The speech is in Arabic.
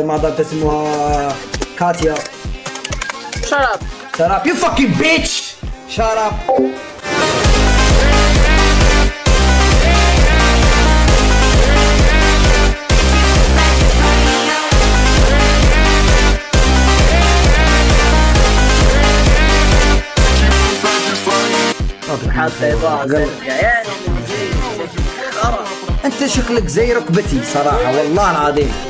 مدام اسمها كاتيا. شراب شراب. يو فاكين بيتش. شراب. حتى يضاع انت شكلك زي ركبتي صراحة والله العظيم.